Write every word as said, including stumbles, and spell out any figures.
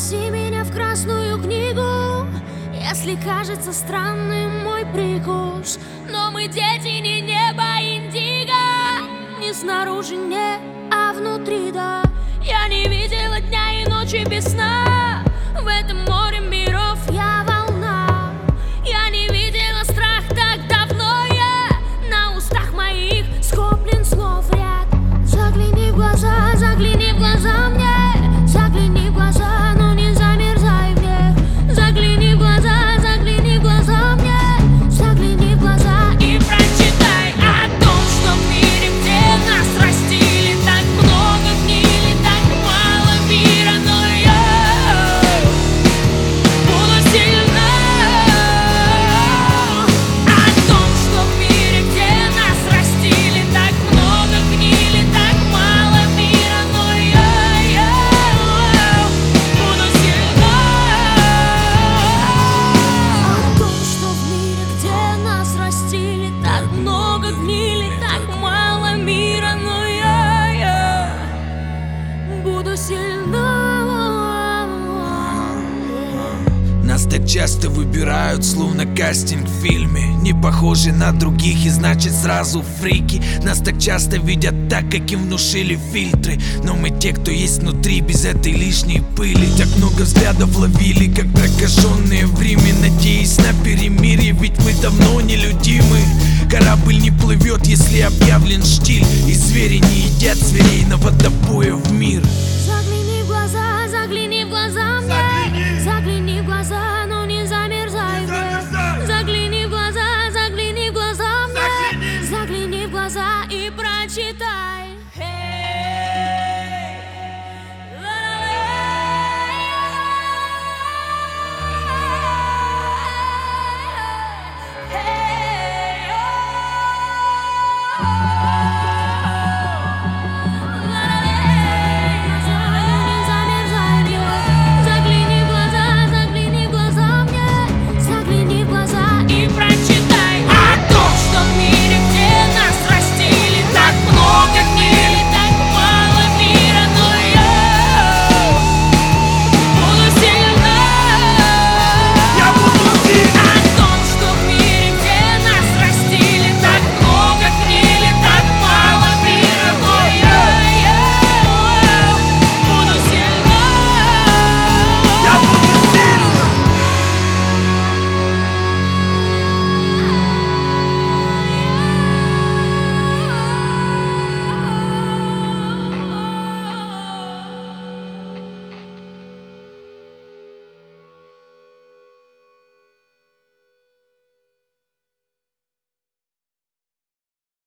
Занеси меня в красную книгу, если кажется странным мой прикус. Но мы дети не неба индиго, не снаружи, не, а внутри, да. Я не видела дня и ночи без сна, в этом море миров я волна. Я не видела страх так давно, я на устах моих скоплен слов ряд. Загляни в глаза, загляни в глаза мне, загляни в глаза, но не замерзай в них. Загляни в глаза, загляни в глаза мне, загляни в глаза и прочитай о том, что в мире, где нас растили, так много гнили, так мало мира, но я буду сильна. О том, что в мире, где нас растили, так много гнили, так мало мира, но я, я буду сильна. О том, что в мире, где нас растили, так много гнили, так мало мира, но я, я буду сильна. Нас так часто выбирают, словно кастинг в фильме. Не похожи на других и значит сразу фрики. Нас так часто видят так, как им внушили фильтры. Но мы те, кто есть внутри, без этой лишней пыли. Так много взглядов ловили, как прокаженные в Риме, надеясь на перемирие, ведь мы давно нелюдимы. Корабль не плывет, если объявлен штиль, и звери не едят зверей на водопоя в мир. Загляни в глаза, загляни в глаза мне,